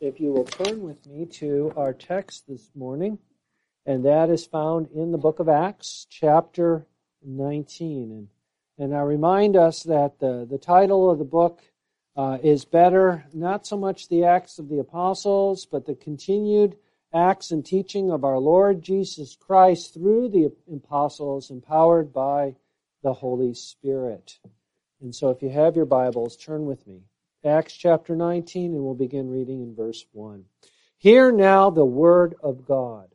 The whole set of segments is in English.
if you will turn with me to our text this morning, and that is found in the book of Acts, chapter 19. And I remind us that the title of the book is better, not so much the Acts of the Apostles, but the continued acts and teaching of our Lord Jesus Christ through the apostles, empowered by the Holy Spirit. And so if you have your Bibles, turn with me. Acts chapter 19, and we'll begin reading in verse 1. Hear now the word of God.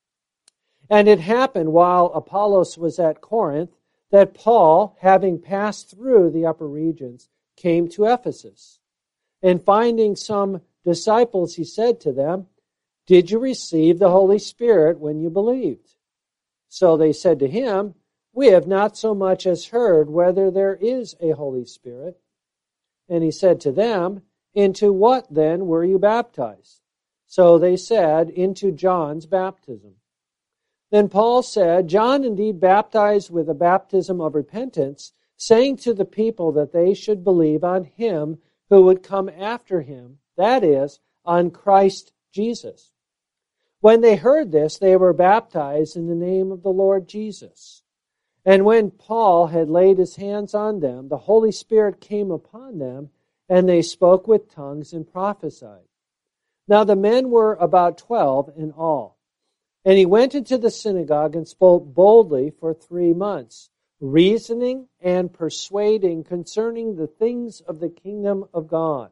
And it happened while Apollos was at Corinth that Paul, having passed through the upper regions, came to Ephesus. And finding some disciples, he said to them, "Did you receive the Holy Spirit when you believed?" So they said to him, "We have not so much as heard whether there is a Holy Spirit." And he said to them, "Into what then were you baptized?" So they said, "Into John's baptism." Then Paul said, "John indeed baptized with a baptism of repentance, saying to the people that they should believe on him who would come after him, that is, on Christ Jesus." When they heard this, they were baptized in the name of the Lord Jesus. And when Paul had laid his hands on them, the Holy Spirit came upon them, and they spoke with tongues and prophesied. Now the men were about 12 in all. And he went into the synagogue and spoke boldly for 3 months, reasoning and persuading concerning the things of the kingdom of God.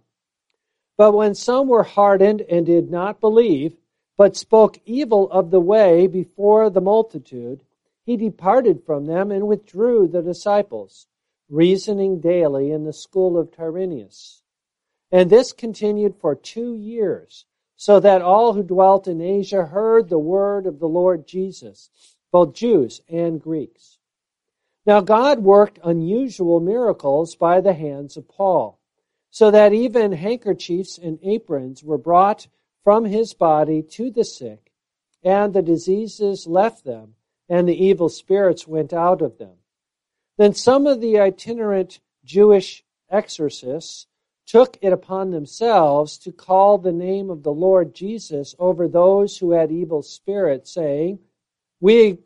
But when some were hardened and did not believe, but spoke evil of the way before the multitude, he departed from them and withdrew the disciples, reasoning daily in the school of Tyrannus. And this continued for 2 years, so that all who dwelt in Asia heard the word of the Lord Jesus, both Jews and Greeks. Now God worked unusual miracles by the hands of Paul, so that even handkerchiefs and aprons were brought from his body to the sick, and the diseases left them, and the evil spirits went out of them. Then some of the itinerant Jewish exorcists took it upon themselves to call the name of the Lord Jesus over those who had evil spirits, saying, "We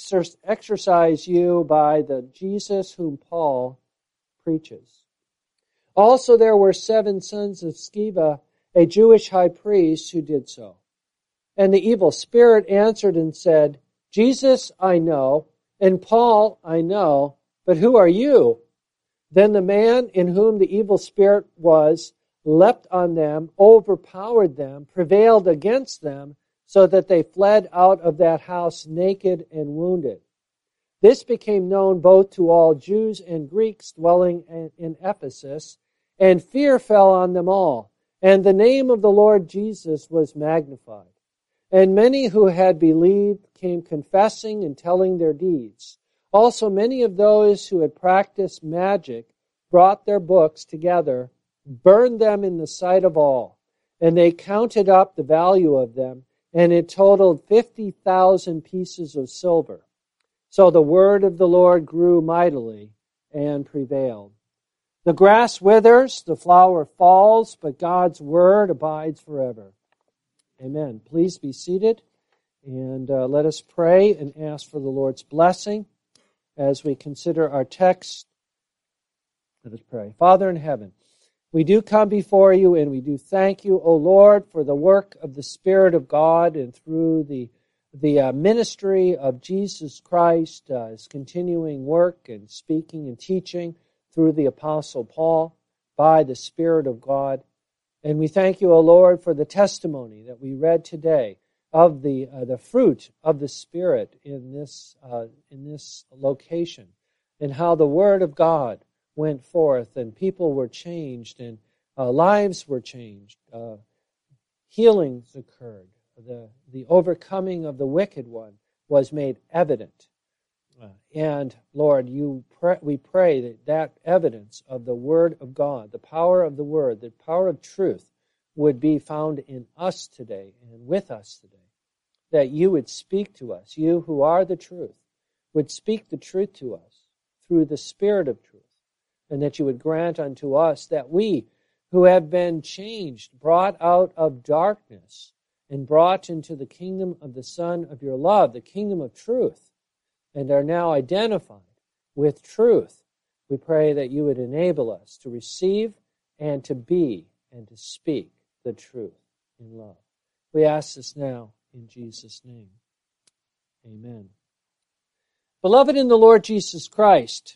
exorcise you by the Jesus whom Paul preaches." Also there were 7 sons of Sceva, a Jewish high priest, who did so. And the evil spirit answered and said, "Jesus I know, and Paul I know, but who are you?" Then the man in whom the evil spirit was leapt on them, overpowered them, prevailed against them, so that they fled out of that house naked and wounded. This became known both to all Jews and Greeks dwelling in Ephesus, and fear fell on them all, and the name of the Lord Jesus was magnified. And many who had believed came confessing and telling their deeds. Also many of those who had practiced magic brought their books together, burned them in the sight of all, and they counted up the value of them, and it totaled 50,000 pieces of silver. So the word of the Lord grew mightily and prevailed. The grass withers, the flower falls, but God's word abides forever. Amen. Please be seated, and let us pray and ask for the Lord's blessing as we consider our text. Let us pray. Father in heaven, we do come before you, and we do thank you, O Lord, for the work of the Spirit of God, and through the ministry of Jesus Christ, his continuing work and speaking and teaching through the Apostle Paul by the Spirit of God. And we thank you, O Lord, for the testimony that we read today of the fruit of the Spirit in this location, and how the Word of God went forth, and people were changed, and lives were changed. Healings occurred. The overcoming of the wicked one was made evident. And Lord, we pray that evidence of the Word of God, the power of the Word, the power of truth, would be found in us today and with us today. That you would speak to us, you who are the truth, would speak the truth to us through the Spirit of truth, and that you would grant unto us that we who have been changed, brought out of darkness, and brought into the kingdom of the Son of your love, the kingdom of truth, and are now identified with truth. We pray that you would enable us to receive and to be and to speak the truth in love. We ask this now in Jesus' name. Amen. Beloved in the Lord Jesus Christ,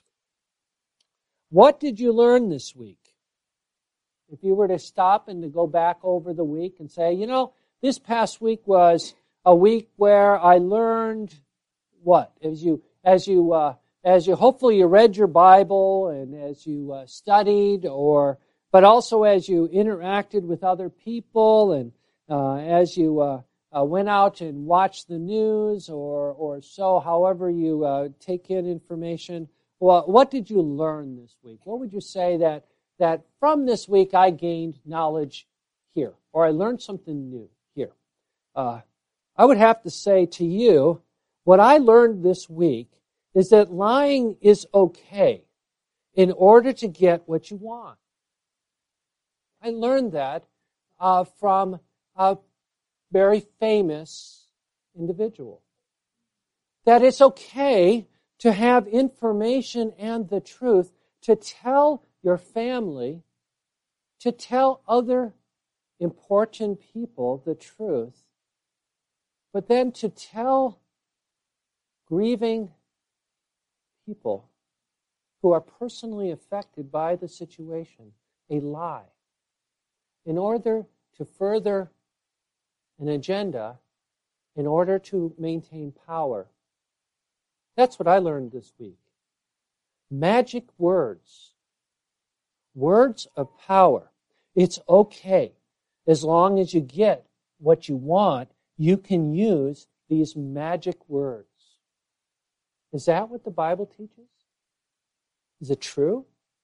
what did you learn this week? If you were to stop and to go back over the week and say, this past week was a week where I learned what? As you hopefully you read your Bible and as you studied, but also as you interacted with other people and as you went out and watched the news or so, however you take in information. Well, what did you learn this week? What would you say that from this week I gained knowledge here, or I learned something new here? I would have to say to you, what I learned this week is that lying is okay in order to get what you want. I learned that from a very famous individual. That it's okay to have information and the truth, to tell your family, to tell other important people the truth, but then to tell grieving people who are personally affected by the situation a lie in order to further an agenda, in order to maintain power. That's what I learned this week. Magic words. Words of power. It's okay. As long as you get what you want, you can use these magic words. Is that what the Bible teaches? Is it true?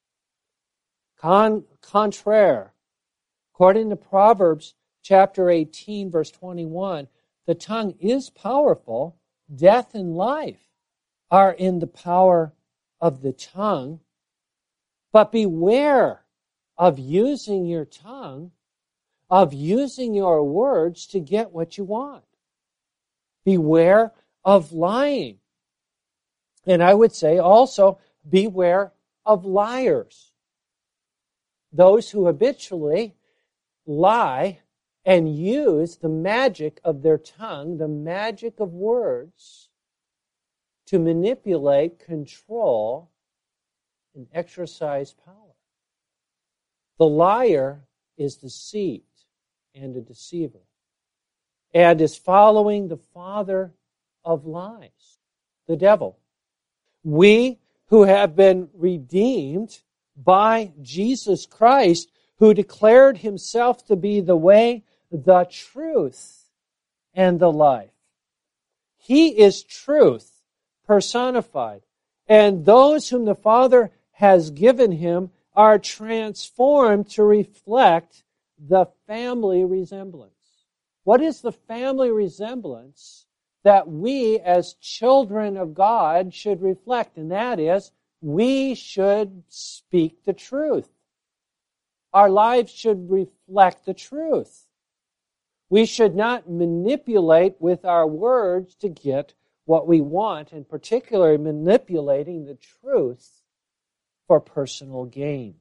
Contraire. According to Proverbs chapter 18, verse 21, the tongue is powerful. Death and life are in the power of the tongue. But beware of using your tongue, of using your words to get what you want. Beware of lying. And I would say also, beware of liars. Those who habitually lie and use the magic of their tongue, the magic of words, to manipulate, control, and exercise power. The liar is deceived and a deceiver, and is following the father of lies, the devil. We who have been redeemed by Jesus Christ, who declared himself to be the way, the truth, and the life. He is truth personified. And those whom the Father has given him are transformed to reflect the family resemblance. What is the family resemblance that we as children of God should reflect? And that is, we should speak the truth. Our lives should reflect the truth. We should not manipulate with our words to get what we want, and particularly manipulating the truth for personal gain.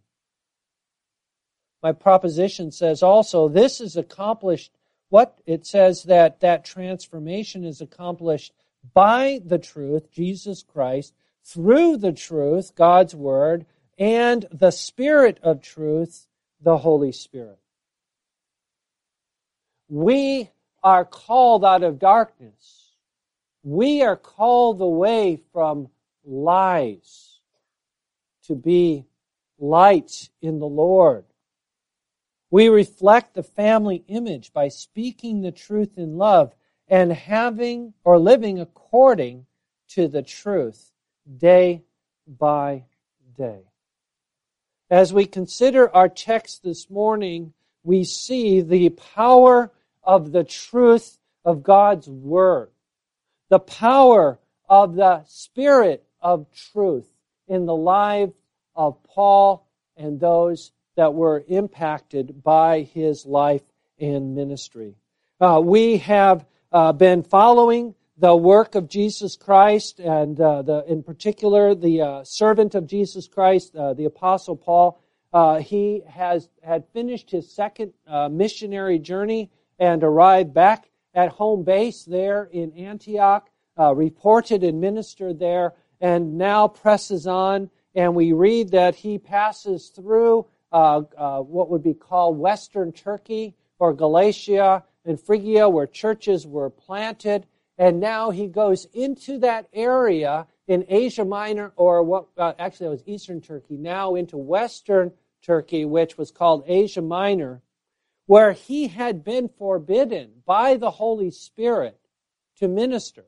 My proposition says also this is accomplished, it says that transformation is accomplished by the truth, Jesus Christ, through the truth, God's Word, and the Spirit of truth, the Holy Spirit. We are called out of darkness. We are called away from lies to be light in the Lord. We reflect the family image by speaking the truth in love and having or living according to the truth day by day. As we consider our text this morning, we see the power of the truth of God's Word, the power of the Spirit of truth in the lives of Paul and those that were impacted by his life and ministry. We have been following the work of Jesus Christ, and in particular the servant of Jesus Christ, the Apostle Paul. He had finished his second missionary journey and arrived back at home base there in Antioch, reported and ministered there, and now presses on. And we read that he passes through what would be called Western Turkey or Galatia and Phrygia, where churches were planted. And now he goes into that area in Asia Minor, or actually it was Eastern Turkey, now into Western Turkey, which was called Asia Minor, where he had been forbidden by the Holy Spirit to minister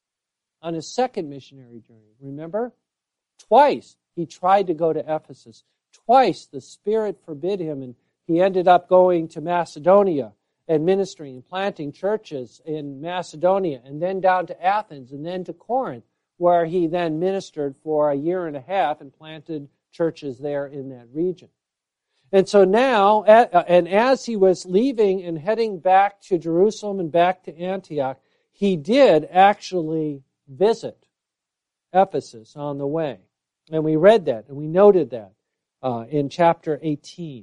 on his second missionary journey. Remember? Twice he tried to go to Ephesus. Twice the Spirit forbid him, and he ended up going to Macedonia and ministering and planting churches in Macedonia, and then down to Athens, and then to Corinth, where he then ministered for a year and a half and planted churches there in that region. And so now, and as he was leaving and heading back to Jerusalem and back to Antioch, he did actually visit Ephesus on the way. And we read that, and we noted that in chapter 18.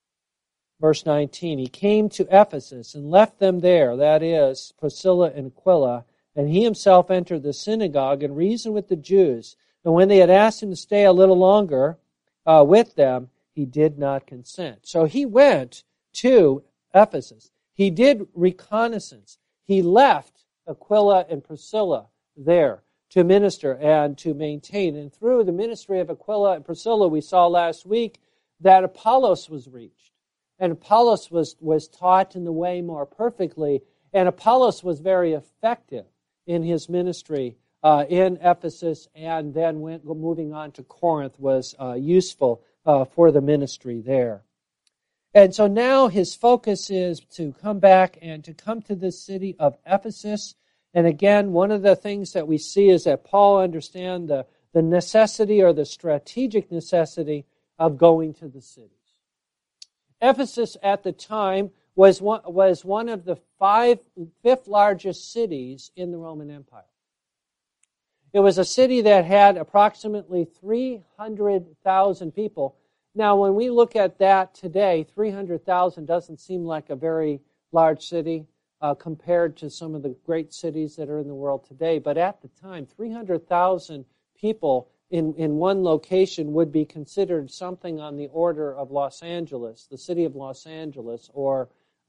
Verse 19, he came to Ephesus and left them there, that is, Priscilla and Aquila, and he himself entered the synagogue and reasoned with the Jews. And when they had asked him to stay a little longer with them, he did not consent. So he went to Ephesus. He did reconnaissance. He left Aquila and Priscilla there to minister and to maintain. And through the ministry of Aquila and Priscilla, we saw last week that Apollos was reached. And Apollos was taught in the way more perfectly. And Apollos was very effective in his ministry in Ephesus, and then moving on to Corinth was useful for the ministry there. And so now his focus is to come back and to come to this city of Ephesus. And again, one of the things that we see is that Paul understands the necessity or the strategic necessity of going to the cities. Ephesus at the time was one of the fifth largest cities in the Roman Empire. It was a city that had approximately 300,000 people. Now, when we look at that today, 300,000 doesn't seem like a very large city compared to some of the great cities that are in the world today. But at the time, 300,000 people in one location would be considered something on the order of Los Angeles, the city of Los Angeles, or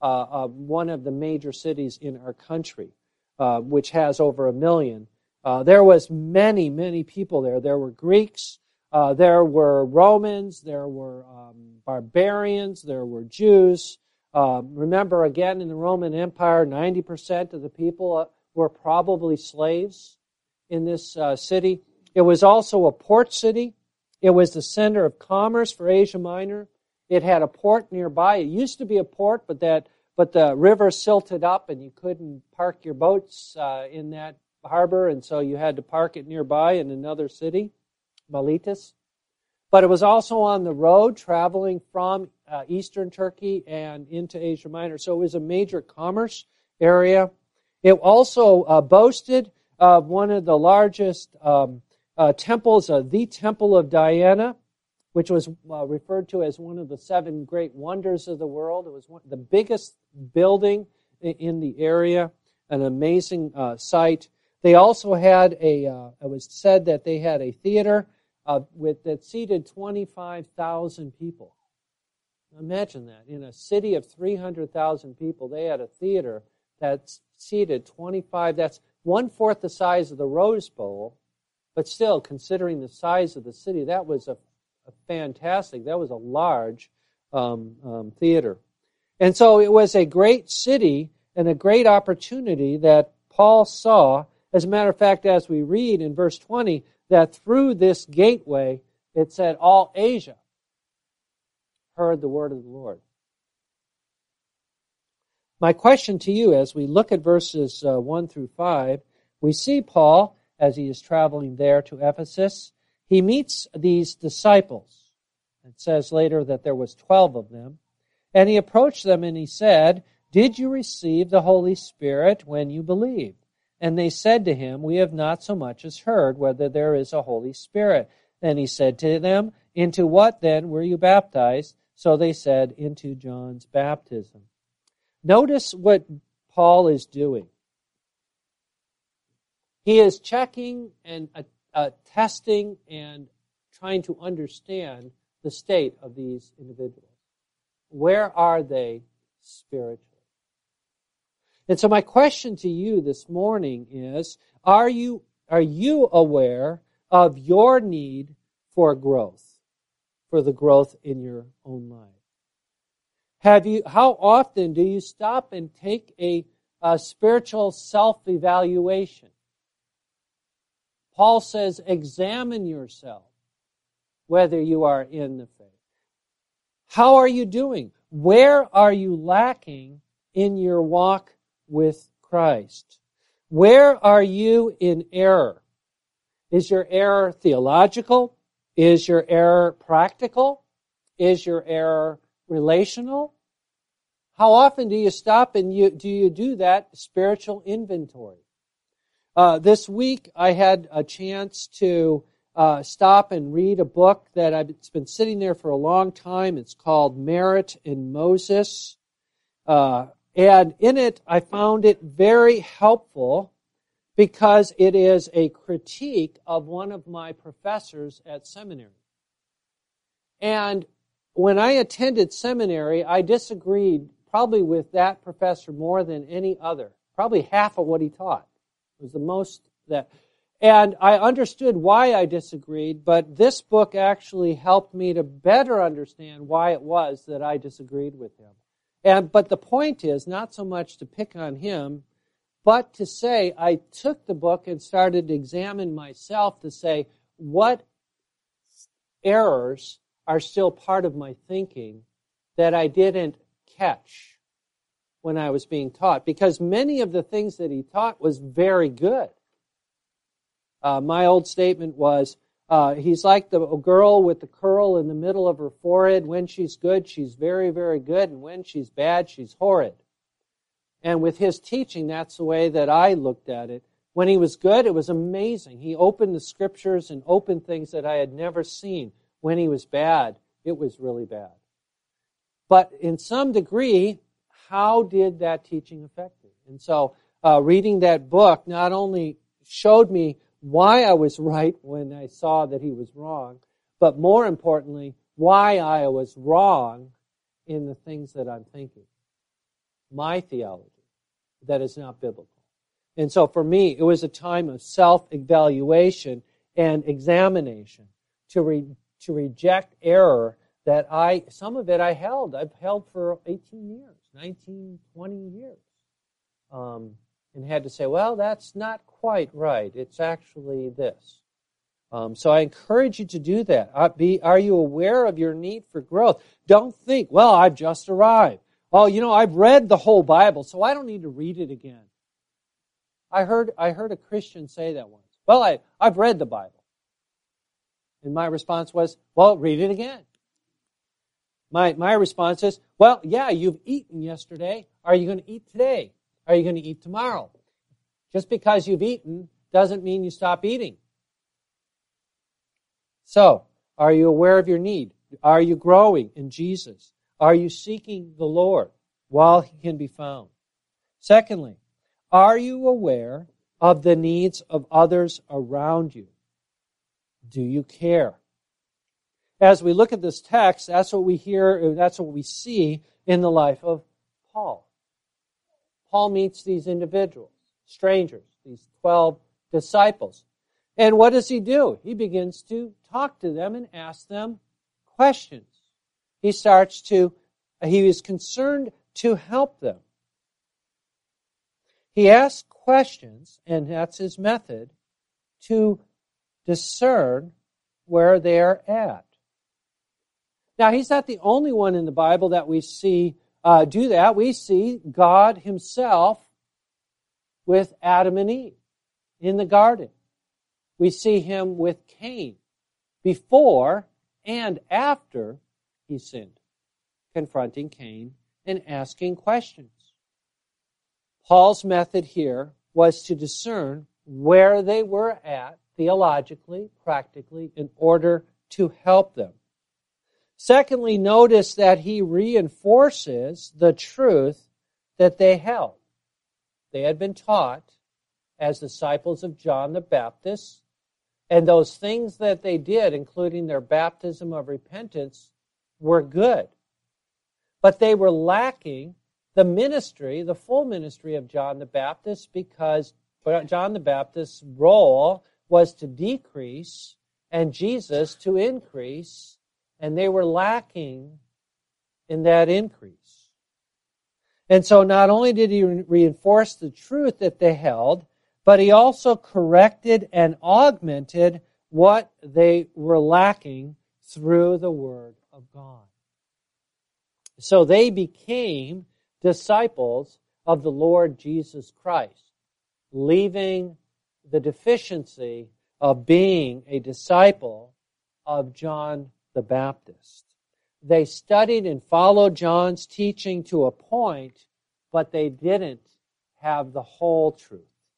one of the major cities in our country, which has over 1 million. There was many, many people there. There were Greeks, there were Romans, there were barbarians, there were Jews. Remember, again, in the Roman Empire, 90% of the people were probably slaves in this city. It was also a port city. It was the center of commerce for Asia Minor. It had a port nearby. It used to be a port, but the river silted up, and you couldn't park your boats in that harbor, and so you had to park it nearby in another city, Miletus. But it was also on the road traveling from eastern Turkey and into Asia Minor, so it was a major commerce area. It also boasted one of the largest temples, the Temple of Diana, which was referred to as one of the 7 great wonders of the world. It was the biggest building in the area, an amazing site. They also had it was said that they had a theater that seated 25,000 people. Imagine that. In a city of 300,000 people, they had a theater that seated 25. That's 1/4 the size of the Rose Bowl, but still, considering the size of the city, that was a fantastic, that was a large theater. And so it was a great city and a great opportunity that Paul saw. As a matter of fact, as we read in verse 20, that through this gateway, it said all Asia heard the word of the Lord. My question to you, as we look at verses 1 through 5, we see Paul, as he is traveling there to Ephesus, he meets these disciples. It says later that there was 12 of them. And he approached them and he said, "Did you receive the Holy Spirit when you believed?" And they said to him, "We have not so much as heard whether there is a Holy Spirit." Then he said to them, "Into what then were you baptized?" So they said, "Into John's baptism." Notice what Paul is doing. He is checking and testing and trying to understand the state of these individuals. Where are they spiritually? And so my question to you this morning is, are you aware of your need for growth, for the growth in your own life? How often do you stop and take a spiritual self-evaluation? Paul says, examine yourself whether you are in the faith. How are you doing? Where are you lacking in your walk with Christ? Where are you in error? Is your error theological? Is your error practical? Is your error relational? How often do you stop and do you do that spiritual inventory? This week I had a chance to stop and read a book it's been sitting there for a long time. It's called Merit in Moses. And in it, I found it very helpful because it is a critique of one of my professors at seminary. And when I attended seminary, I disagreed probably with that professor more than any other. Probably half of what he taught was the most that... And I understood why I disagreed, but this book actually helped me to better understand why it was that I disagreed with him. But the point is not so much to pick on him, but to say I took the book and started to examine myself to say what errors are still part of my thinking that I didn't catch when I was being taught. Because many of the things that he taught was very good. My old statement was, he's like the girl with the curl in the middle of her forehead. When she's good, she's very, very good. And when she's bad, she's horrid. And with his teaching, that's the way that I looked at it. When he was good, it was amazing. He opened the scriptures and opened things that I had never seen. When he was bad, it was really bad. But in some degree, how did that teaching affect me? And so reading that book not only showed me why I was right when I saw that he was wrong, but more importantly, why I was wrong in the things that I'm thinking. My theology that is not biblical. And so for me, it was a time of self-evaluation and examination to reject error that some of it I held. I've held for 18 years, 19, 20 years. And had to say, well, that's not quite right. It's actually this. So I encourage you to do that. Are you aware of your need for growth? Don't think, well, I've just arrived. Oh, I've read the whole Bible, so I don't need to read it again. I heard a Christian say that once. Well, I've read the Bible. And my response was, well, read it again. My response is, well, yeah, you've eaten yesterday. Are you going to eat today? Are you going to eat tomorrow? Just because you've eaten doesn't mean you stop eating. So, are you aware of your need? Are you growing in Jesus? Are you seeking the Lord while He can be found? Secondly, are you aware of the needs of others around you? Do you care? As we look at this text, that's what we hear, that's what we see in the life of Paul. Paul meets these individuals, strangers, these 12 disciples. And what does he do? He begins to talk to them and ask them questions. He is concerned to help them. He asks questions, and that's his method, to discern where they're at. Now, he's not the only one in the Bible that we see do that. We see God Himself with Adam and Eve in the garden. We see Him with Cain before and after he sinned, confronting Cain and asking questions. Paul's method here was to discern where they were at theologically, practically, in order to help them. Secondly, notice that he reinforces the truth that they held. They had been taught as disciples of John the Baptist, and those things that they did, including their baptism of repentance, were good. But they were lacking the ministry, the full ministry of John the Baptist, because John the Baptist's role was to decrease and Jesus to increase, and they were lacking in that increase. And so not only did he reinforce the truth that they held, but he also corrected and augmented what they were lacking through the Word of God. So they became disciples of the Lord Jesus Christ, leaving the deficiency of being a disciple of John the Baptist. They studied and followed John's teaching to a point, but they didn't have the whole truth.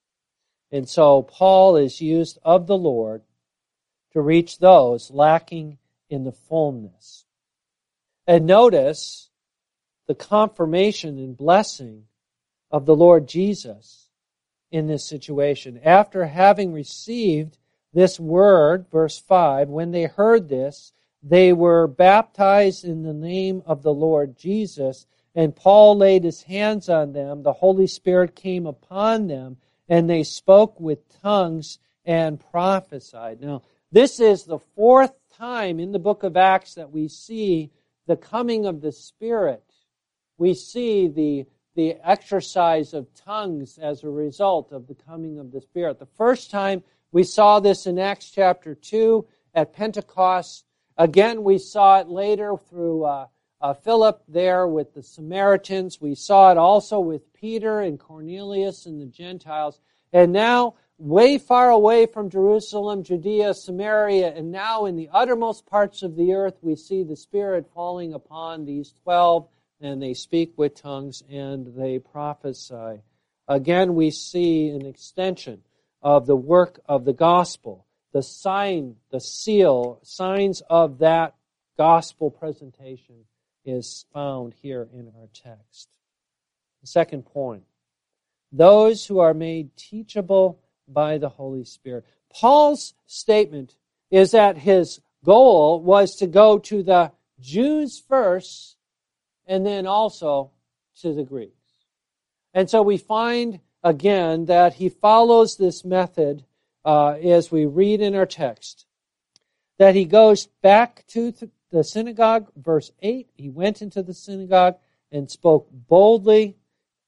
And so Paul is used of the Lord to reach those lacking in the fullness. And notice the confirmation and blessing of the Lord Jesus in this situation. After having received this word, verse 5, when they heard this, they were baptized in the name of the Lord Jesus, and Paul laid his hands on them. The Holy Spirit came upon them, and they spoke with tongues and prophesied. Now, this is the fourth time in the book of Acts that we see the coming of the Spirit. We see the exercise of tongues as a result of the coming of the Spirit. The first time we saw this in Acts chapter 2 at Pentecost. Again, we saw it later through Philip there with the Samaritans. We saw it also with Peter and Cornelius and the Gentiles. And now, way far away from Jerusalem, Judea, Samaria, and now in the uttermost parts of the earth, we see the Spirit falling upon these 12, and they speak with tongues and they prophesy. Again, we see an extension of the work of the gospel, the sign, the seal, signs of that gospel presentation is found here in our text. The second point, those who are made teachable by the Holy Spirit. Paul's statement is that his goal was to go to the Jews first and then also to the Greeks. And so we find again that he follows this method as we read in our text, that he goes back to the synagogue, verse 8, he went into the synagogue and spoke boldly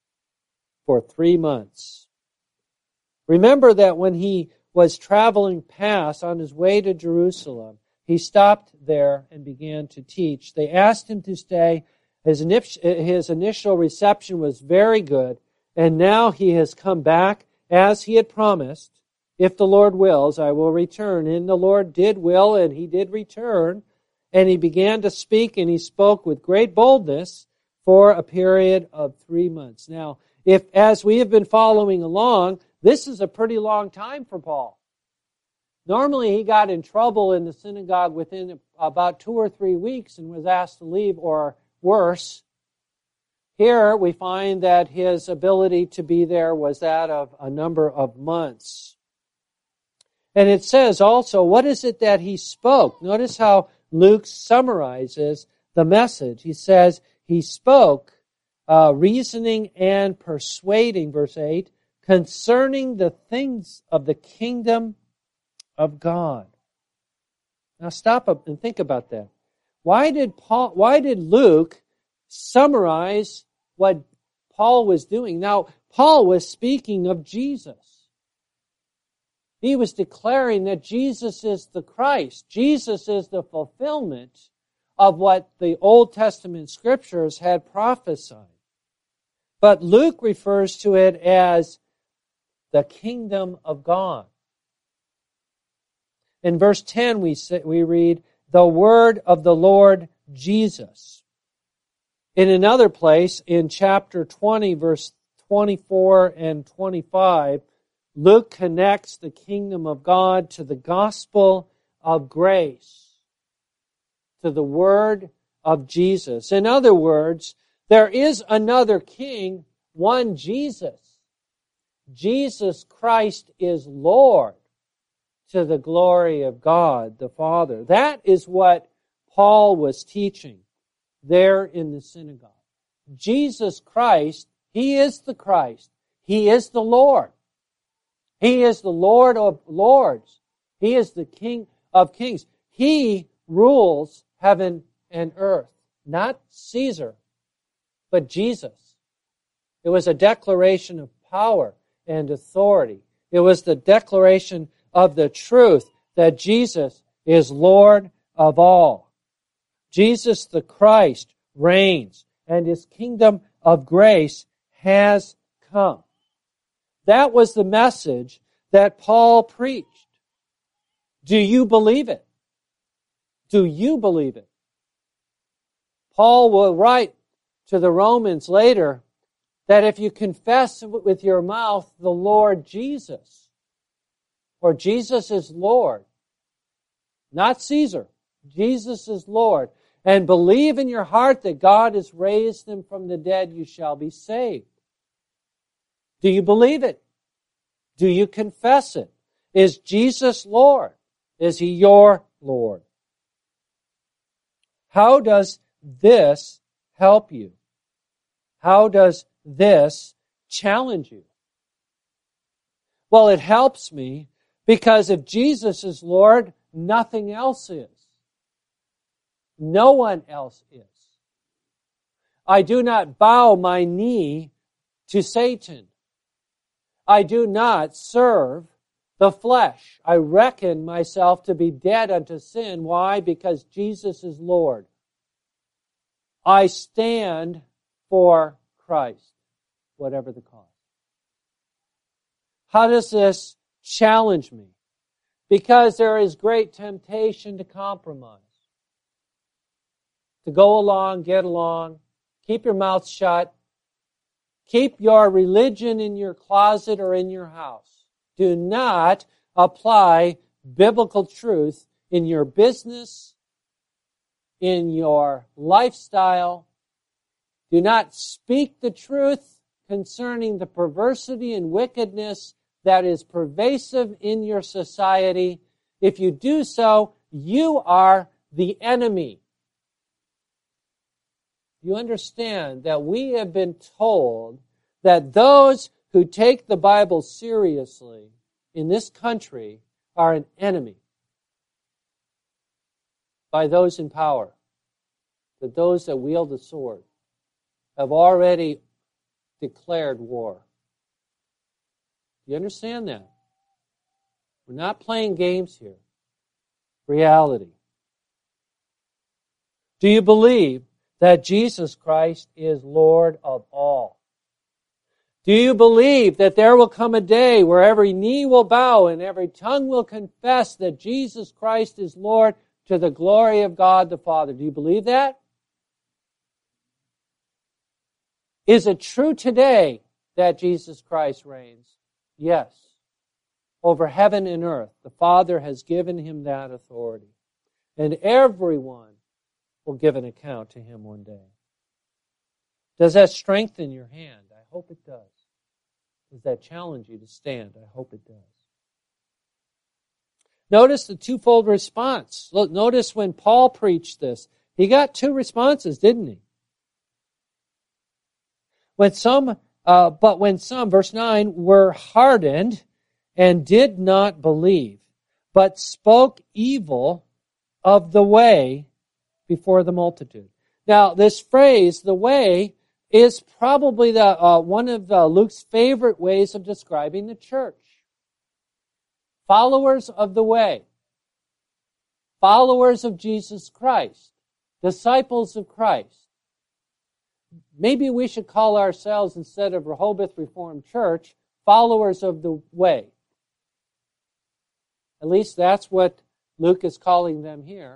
for 3 months. Remember that when he was traveling past on his way to Jerusalem, he stopped there and began to teach. They asked him to stay. His initial reception was very good, and now he has come back as he had promised. If the Lord wills, I will return. And the Lord did will, and he did return. And he began to speak, and he spoke with great boldness for a period of 3 months. Now, if as we have been following along, this is a pretty long time for Paul. Normally, he got in trouble in the synagogue within about 2 or 3 weeks and was asked to leave, or worse. Here, we find that his ability to be there was that of a number of months. And it says also, what is it that he spoke? Notice how Luke summarizes the message. He says, he spoke reasoning and persuading, verse 8, concerning the things of the kingdom of God. Now stop up and think about that. Why did Luke summarize what Paul was doing? Now, Paul was speaking of Jesus. He was declaring that Jesus is the Christ. Jesus is the fulfillment of what the Old Testament scriptures had prophesied. But Luke refers to it as the kingdom of God. In verse 10 we read, the word of the Lord Jesus. In another place, in chapter 20, verse 24 and 25, Luke connects the kingdom of God to the gospel of grace, to the word of Jesus. In other words, there is another king, one Jesus. Jesus Christ is Lord, to the glory of God the Father. That is what Paul was teaching there in the synagogue. Jesus Christ, He is the Christ. He is the Lord. He is the Lord of lords. He is the King of kings. He rules heaven and earth. Not Caesar, but Jesus. It was a declaration of power and authority. It was the declaration of the truth that Jesus is Lord of all. Jesus the Christ reigns, and His kingdom of grace has come. That was the message that Paul preached. Do you believe it? Do you believe it? Paul will write to the Romans later that if you confess with your mouth the Lord Jesus, or Jesus is Lord, not Caesar, Jesus is Lord, and believe in your heart that God has raised Him from the dead, you shall be saved. Do you believe it? Do you confess it? Is Jesus Lord? Is He your Lord? How does this help you? How does this challenge you? Well, it helps me because if Jesus is Lord, nothing else is. No one else is. I do not bow my knee to Satan. I do not serve the flesh. I reckon myself to be dead unto sin. Why? Because Jesus is Lord. I stand for Christ, whatever the cost. How does this challenge me? Because there is great temptation to compromise. To go along, get along, keep your mouth shut, keep your religion in your closet or in your house. Do not apply biblical truth in your business, in your lifestyle. Do not speak the truth concerning the perversity and wickedness that is pervasive in your society. If you do so, you are the enemy. You understand that we have been told that those who take the Bible seriously in this country are an enemy by those in power, that those that wield the sword have already declared war. Do you understand that? We're not playing games here. Reality. Do you believe that Jesus Christ is Lord of all? Do you believe that there will come a day where every knee will bow and every tongue will confess that Jesus Christ is Lord to the glory of God the Father? Do you believe that? Is it true today that Jesus Christ reigns? Yes. Over heaven and earth, the Father has given Him that authority. And everyone will give an account to Him one day. Does that strengthen your hand? I hope it does. Does that challenge you to stand? I hope it does. Notice the twofold response. Look, notice when Paul preached this, he got two responses, didn't he? When some, verse 9, were hardened and did not believe, but spoke evil of the way before the multitude. Now, this phrase, the way, is probably one of Luke's favorite ways of describing the church. Followers of the way. Followers of Jesus Christ. Disciples of Christ. Maybe we should call ourselves, instead of Rehoboth Reformed Church, followers of the way. At least that's what Luke is calling them here.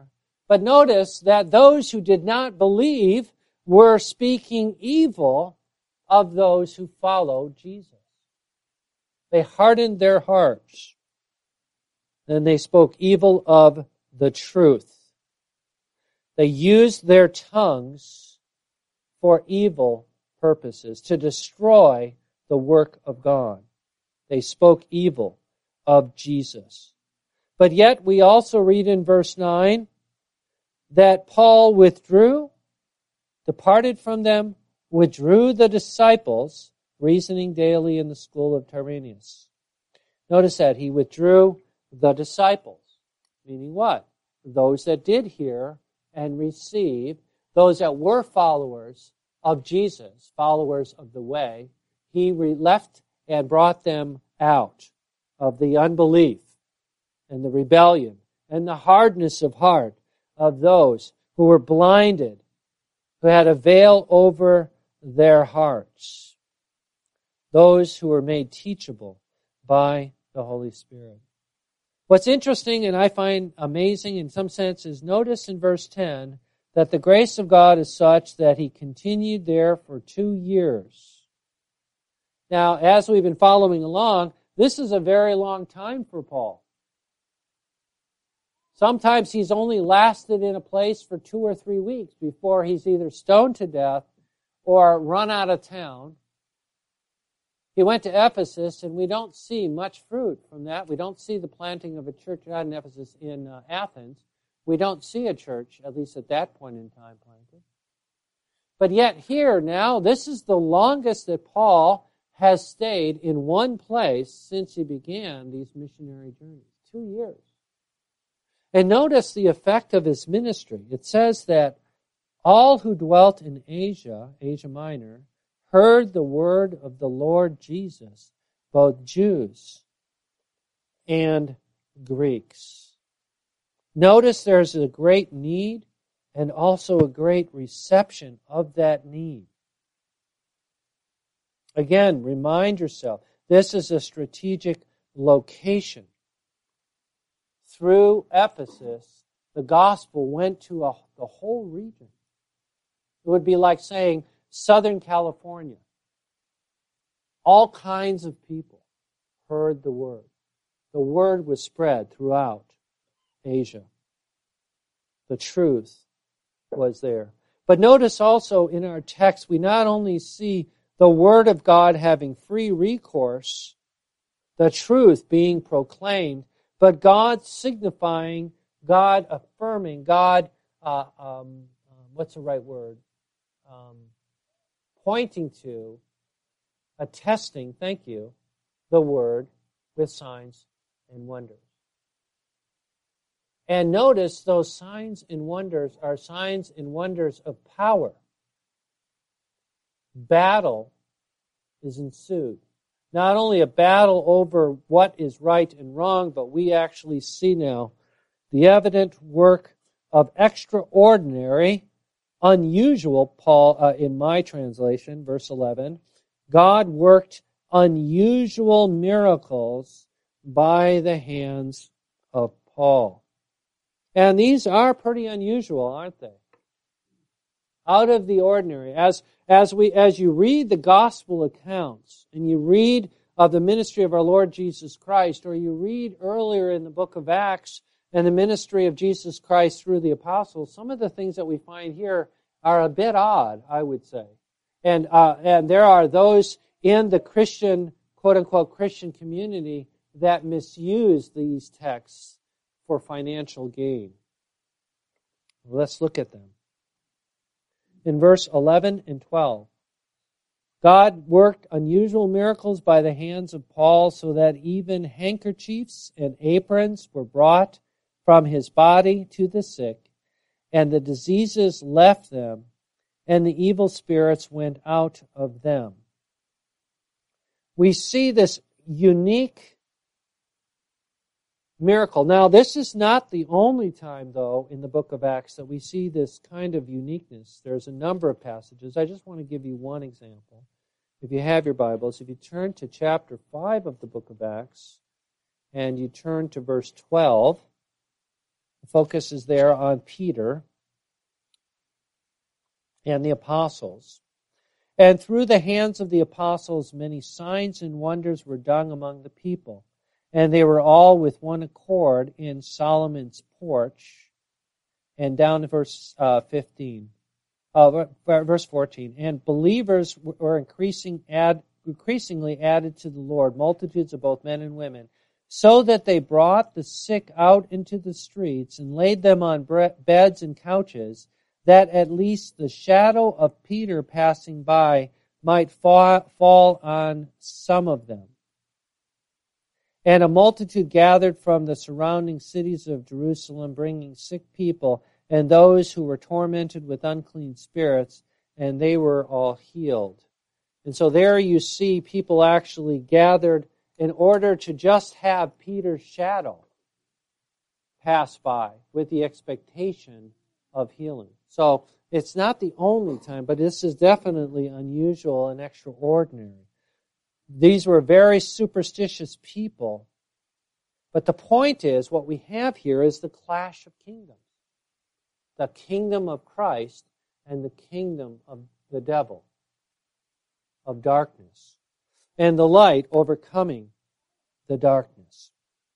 But notice that those who did not believe were speaking evil of those who followed Jesus. They hardened their hearts. Then they spoke evil of the truth. They used their tongues for evil purposes, to destroy the work of God. They spoke evil of Jesus. But yet we also read in verse 9 that Paul withdrew, departed from them, withdrew the disciples, reasoning daily in the school of Tyrannus. Notice that he withdrew the disciples, meaning what? Those that did hear and receive, those that were followers of Jesus, followers of the way, he left and brought them out of the unbelief and the rebellion and the hardness of heart of those who were blinded, who had a veil over their hearts, those who were made teachable by the Holy Spirit. What's interesting and I find amazing in some sense is notice in verse 10 that the grace of God is such that he continued there for 2 years. Now, as we've been following along, this is a very long time for Paul. Sometimes he's only lasted in a place for 2 or 3 weeks before he's either stoned to death or run out of town. He went to Ephesus, and we don't see much fruit from that. We don't see the planting of a church, not in Ephesus, in Athens. We don't see a church, at least at that point in time, planted. But yet here now, this is the longest that Paul has stayed in one place since he began these missionary journeys. 2 years. And notice the effect of his ministry. It says that all who dwelt in Asia, Asia Minor, heard the word of the Lord Jesus, both Jews and Greeks. Notice there's a great need and also a great reception of that need. Again, remind yourself, this is a strategic location. Through Ephesus, the gospel went to the whole region. It would be like saying Southern California. All kinds of people heard the word. The word was spread throughout Asia. The truth was there. But notice also in our text, we not only see the word of God having free recourse, the truth being proclaimed, but God signifying, God affirming, God, what's the right word? Pointing to, attesting, thank you, the word with signs and wonders. And notice those signs and wonders are signs and wonders of power. Battle is ensued. Not only a battle over what is right and wrong, but we actually see now the evident work of extraordinary, unusual, Paul, in my translation, verse 11, God worked unusual miracles by the hands of Paul. And these are pretty unusual, aren't they? Out of the ordinary. As you read the gospel accounts and you read of the ministry of our Lord Jesus Christ, or you read earlier in the book of Acts and the ministry of Jesus Christ through the apostles, some of the things that we find here are a bit odd, I would say. And there are those in the Christian, quote-unquote, Christian community that misuse these texts for financial gain. Let's look at them. In verse 11 and 12, God worked unusual miracles by the hands of Paul so that even handkerchiefs and aprons were brought from his body to the sick, and the diseases left them, and the evil spirits went out of them. We see this unique miracle. Now, this is not the only time, though, in the book of Acts that we see this kind of uniqueness. There's a number of passages. I just want to give you one example. If you have your Bibles, if you turn to chapter 5 of the book of Acts, and you turn to verse 12, The focus is there on Peter and the apostles. And through the hands of the apostles, many signs and wonders were done among the people. And they were all with one accord in Solomon's porch. And down to verse 14. And believers were increasingly added to the Lord, multitudes of both men and women, so that they brought the sick out into the streets and laid them on beds and couches, that at least the shadow of Peter passing by might fall on some of them. And a multitude gathered from the surrounding cities of Jerusalem, bringing sick people and those who were tormented with unclean spirits, and they were all healed. And so there you see people actually gathered in order to just have Peter's shadow pass by with the expectation of healing. So it's not the only time, but this is definitely unusual and extraordinary. These were very superstitious people. But the point is, what we have here is the clash of kingdoms. The kingdom of Christ and the kingdom of the devil, of darkness. And the light overcoming the darkness.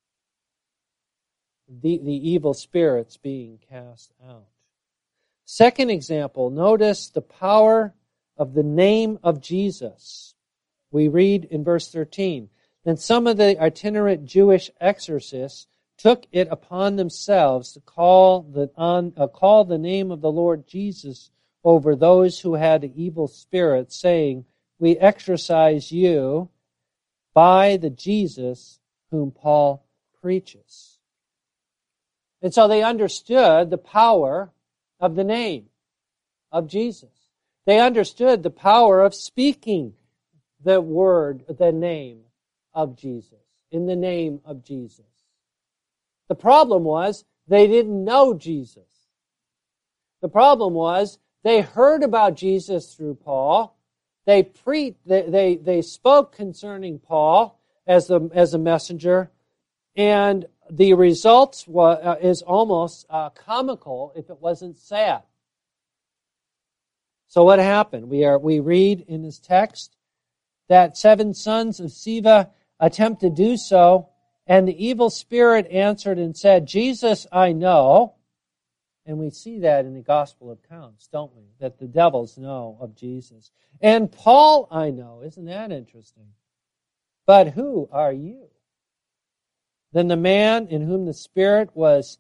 The evil spirits being cast out. Second example, notice the power of the name of Jesus. We read in verse 13, Then some of the itinerant Jewish exorcists took it upon themselves to call the name of the Lord Jesus over those who had evil spirits, saying, We exorcise you by the Jesus whom Paul preaches. And so they understood the power of the name of Jesus. They understood the power of speaking the word, the name of Jesus, in the name of Jesus. The problem was they didn't know Jesus. The problem was they heard about Jesus through Paul. They spoke concerning Paul as a messenger, and the result is almost comical if it wasn't sad. So what happened? We read in this text that 7 sons of Sceva attempt to do so, and the evil spirit answered and said, Jesus I know. And we see that in the gospel accounts, don't we? That the devils know of Jesus. And Paul I know. Isn't that interesting? But who are you? Then the man in whom the spirit was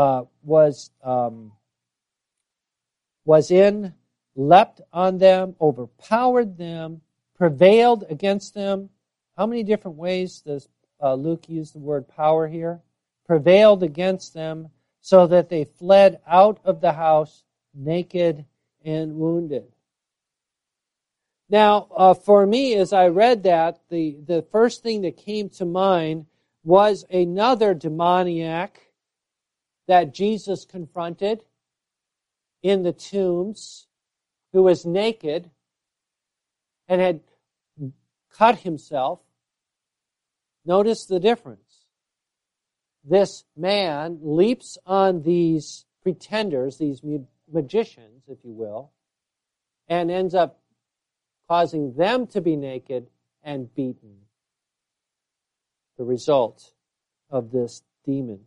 in, leapt on them, overpowered them, prevailed against them. How many different ways does Luke use the word power here? Prevailed against them, so that they fled out of the naked and wounded. Now, for me, as I read that, the first thing that came to mind was another demoniac that Jesus confronted in the tombs, who was naked and had cut himself. Notice the difference. This man leaps on these pretenders, these magicians, if you will, and ends up causing them to be naked and beaten. The result of this demon.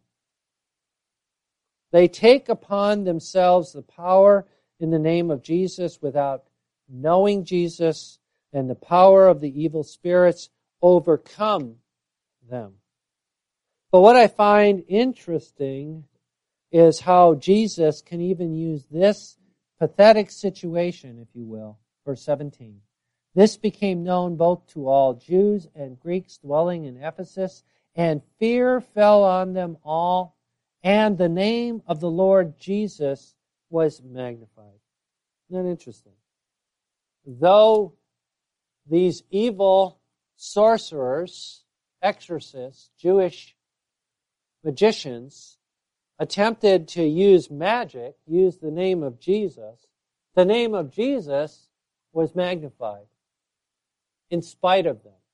They take upon themselves the power in the name of Jesus without knowing Jesus, and the power of the evil spirits overcome them. But what I find interesting is how Jesus can even use this pathetic situation, if you will. Verse 17. This became known both to all Jews and Greeks dwelling in Ephesus, and fear fell on them all, and the name of the Lord Jesus was magnified. Isn't that interesting? Though these evil sorcerers, exorcists, Jewish magicians attempted to use magic, use the name of Jesus, the name of Jesus was magnified in spite of them.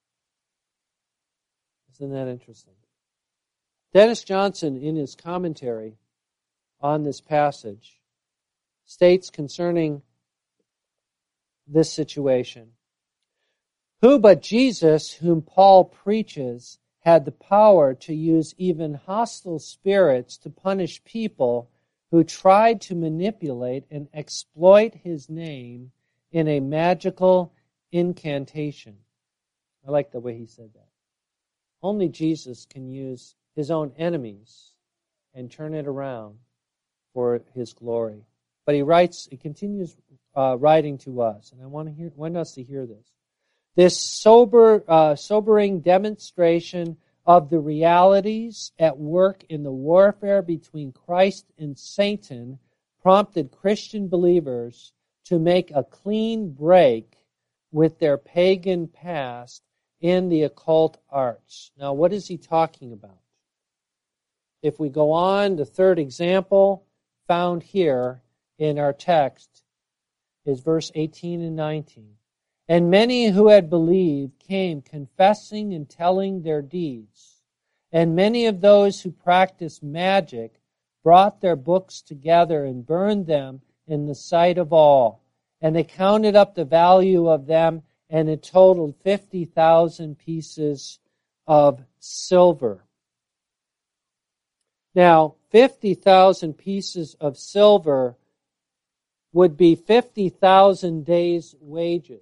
Isn't that interesting? Dennis Johnson, in his commentary on this passage, states concerning this situation, "Who but Jesus, whom Paul preaches, had the power to use even hostile spirits to punish people who tried to manipulate and exploit his name in a magical incantation." I like the way he said that. Only Jesus can use his own enemies and turn it around for his glory. But he continues writing to us, and I want us to hear this. This sobering demonstration of the realities at work in the warfare between Christ and Satan prompted Christian believers to make a clean break with their pagan past in the occult arts. Now, what is he talking about? If we go on, the third example found here in our text is verse 18 and 19. "And many who had believed came confessing and telling their deeds. And many of those who practiced magic brought their books together and burned them in the sight of all. And they counted up the value of them, and it totaled 50,000 pieces of silver." Now, 50,000 pieces of silver would be 50,000 days' wages.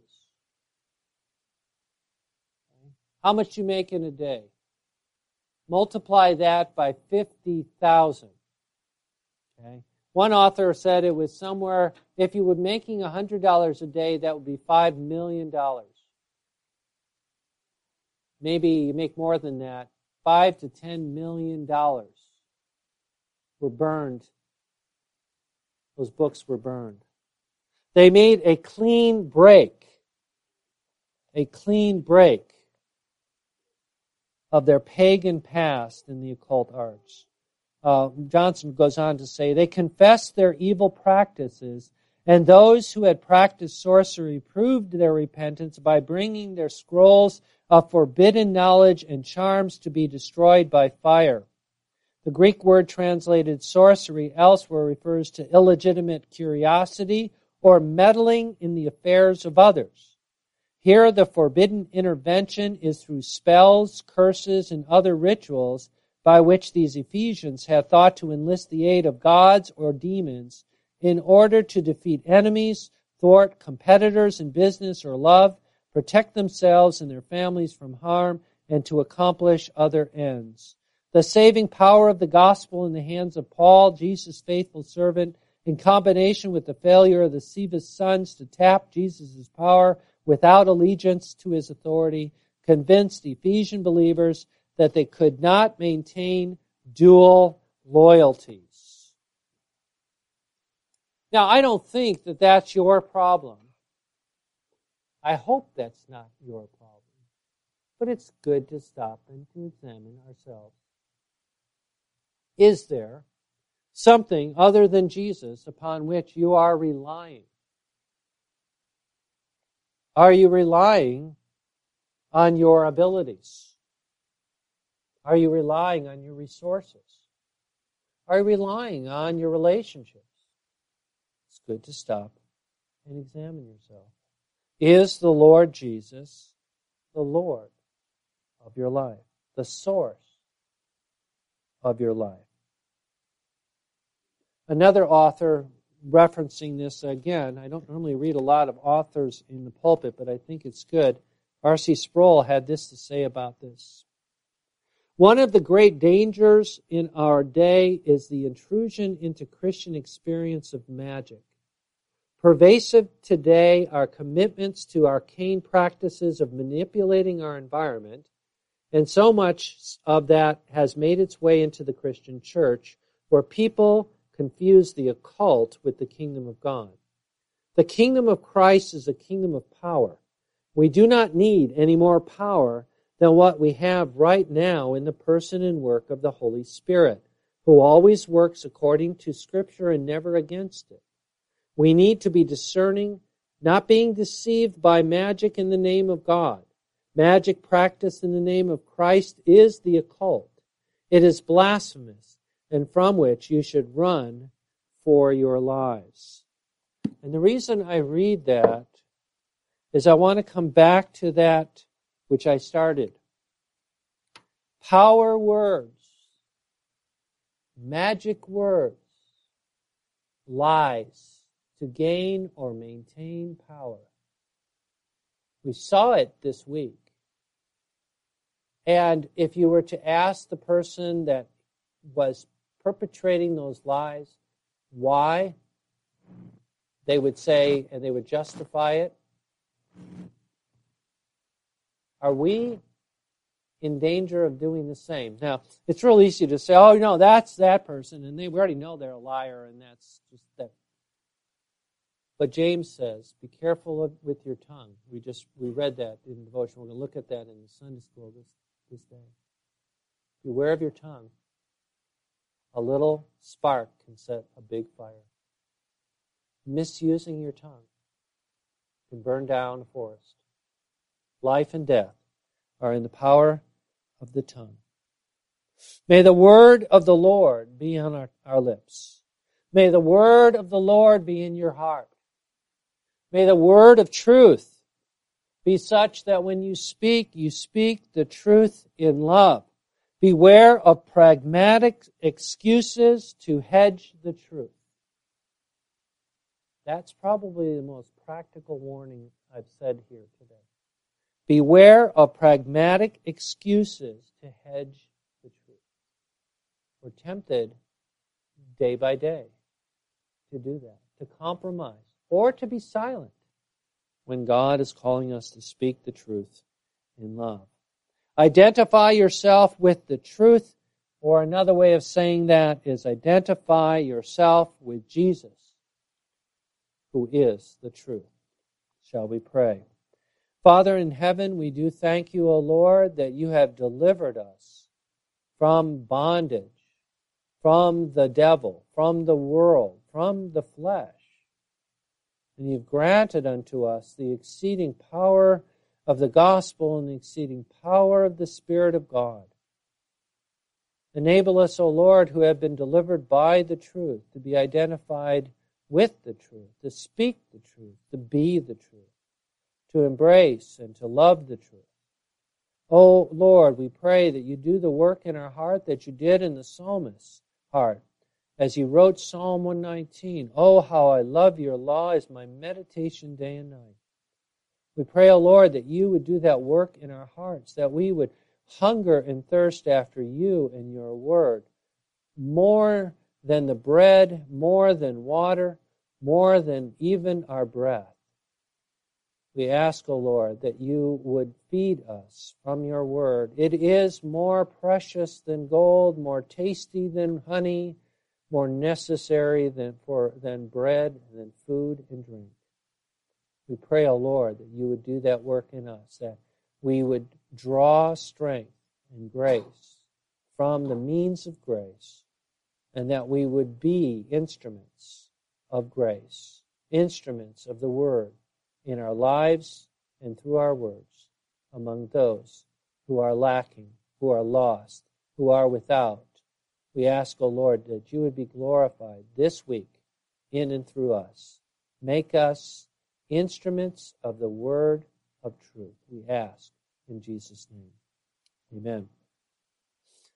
How much you make in a day? Multiply that by 50,000. Okay? One author said it was somewhere, if you were making $100 a day, that would be $5 million. Maybe you make more than that. $5 to $10 million were burned. Those books were burned. They made a clean break of their pagan past in the occult arts. Johnson goes on to say, "They confessed their evil practices, and those who had practiced sorcery proved their repentance by bringing their scrolls of forbidden knowledge and charms to be destroyed by fire." The Greek word translated sorcery elsewhere refers to illegitimate curiosity or meddling in the affairs of others. Here, the forbidden intervention is through spells, curses, and other rituals by which these Ephesians had thought to enlist the aid of gods or demons in order to defeat enemies, thwart competitors in business or love, protect themselves and their families from harm, and to accomplish other ends. The saving power of the gospel in the hands of Paul, Jesus' faithful servant, in combination with the failure of the Cephas sons to tap Jesus' power without allegiance to his authority, convinced Ephesian believers that they could not maintain dual loyalties. Now, I don't think that that's your problem. I hope that's not your problem. But it's good to stop and to examine ourselves. Is there something other than Jesus upon which you are relying? Are you relying on your abilities? Are you relying on your resources? Are you relying on your relationships? It's good to stop and examine yourself. Is the Lord Jesus the Lord of your life, the source of your life? Another author referencing this again, I don't normally read a lot of authors in the pulpit, but I think it's good. R.C. Sproul had this to say about this. "One of the great dangers in our day is the intrusion into Christian experience of magic. Pervasive today are commitments to arcane practices of manipulating our environment, and so much of that has made its way into the Christian church, where people confuse the occult with the kingdom of God. The kingdom of Christ is a kingdom of power. We do not need any more power than what we have right now in the person and work of the Holy Spirit, who always works according to Scripture and never against it. We need to be discerning, not being deceived by magic in the name of God. Magic practiced in the name of Christ is the occult. It is blasphemous, and from which you should run for your lives. And the reason I read that is I want to come back to that which I started. Power words, magic words, lies to gain or maintain power. We saw it this week. And if you were to ask the person that was perpetrating those lies why, they would say, and they would justify it. Are we in danger of doing the same? Now, it's real easy to say, oh, no, that's that person, and we already know they're a liar, and that's just that. But James says, be careful with your tongue. We read that in devotion. We're going to look at that in the Sunday school this day. Beware of your tongue. A little spark can set a big fire. Misusing your tongue can burn down a forest. Life and death are in the power of the tongue. May the word of the Lord be on our lips. May the word of the Lord be in your heart. May the word of truth be such that when you speak the truth in love. Beware of pragmatic excuses to hedge the truth. That's probably the most practical warning I've said here today. Beware of pragmatic excuses to hedge the truth. We're tempted day by day to do that, to compromise, or to be silent when God is calling us to speak the truth in love. Identify yourself with the truth, or another way of saying that is identify yourself with Jesus, who is the truth. Shall we pray? Father in heaven, we do thank you, O Lord, that you have delivered us from bondage, from the devil, from the world, from the flesh. And you've granted unto us the exceeding power of the gospel and the exceeding power of the Spirit of God. Enable us, O Lord, who have been delivered by the truth, to be identified with the truth, to speak the truth, to be the truth, to embrace and to love the truth. O Lord, we pray that you do the work in our heart that you did in the psalmist's heart. As he wrote Psalm 119, oh, how I love your law is my meditation day and night. We pray, O Lord, that you would do that work in our hearts, that we would hunger and thirst after you and your word, more than the bread, more than water, more than even our breath. We ask, O Lord, that you would feed us from your word. It is more precious than gold, more tasty than honey, more necessary than bread, than food and drink. We pray, O Lord, that you would do that work in us, that we would draw strength and grace from the means of grace, and that we would be instruments of grace, instruments of the word in our lives and through our words among those who are lacking, who are lost, who are without. We ask, O Lord, that you would be glorified this week in and through us. Make us instruments of the word of truth, we ask in Jesus' name. Amen.